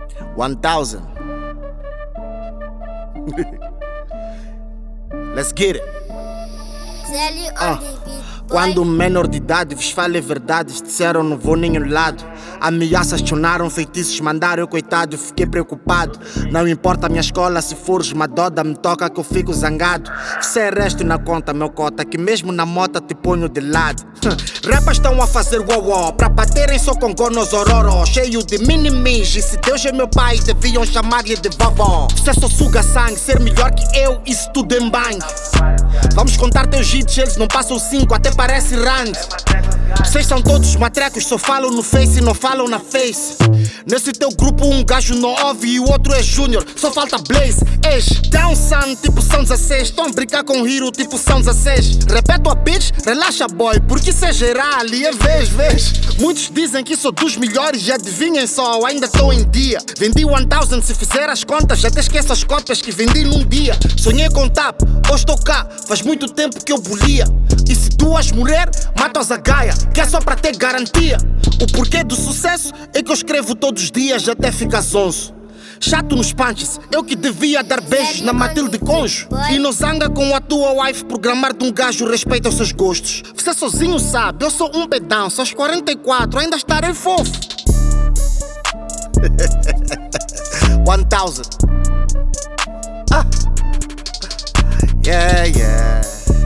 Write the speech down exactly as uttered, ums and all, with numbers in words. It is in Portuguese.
One thousand. Let's get it. Ah, quando menor de idade vos falei verdades, disseram não vou nenhum lado. Ameaças chonaram, feitiços mandaram, eu coitado, fiquei preocupado. Não importa a minha escola, se fores uma doda, me toca que eu fico zangado. Se é resto na conta, meu cota, que mesmo na mota te ponho de lado. Rapas estão a fazer uau pra baterem só com gonos ororo, cheio de minimis. E se Deus é meu pai, deviam chamar-lhe de vovó. Você só suga sangue, ser melhor que eu, isso tudo em banho. Vamos contar teus hits, eles não passam cinco, até parece rank. Vocês são todos matrecos, só falam no face e não falam na face. Nesse teu grupo um gajo não ouve e o outro é júnior, só falta Blaze. És down son, tipo são dezesseis. Estão a brincar com Hero, tipo são dezesseis. Repeto a bitch, relaxa boy, porque isso é geral e é vez, vez. Muitos dizem que sou dos melhores e adivinhem só, ainda estou em dia. Vendi one thousand, se fizer as contas, até esqueço as cópias que vendi num dia. Sonhei com tap, hoje estou cá, faz muito tempo que eu bolia. E se duas morrer, mato-as a gaia, que é só pra ter garantia. O porquê do sucesso é que eu escrevo todos os dias até ficar zonzo. Chato nos punches, eu que devia dar beijos na Matilde Conjo. E não zanga com a tua wife programar de um gajo, respeita os seus gostos. Você sozinho sabe, eu sou um pedão, só aos quarenta e quatro ainda estarei fofo. One thousand. Ah. Yeah, yeah.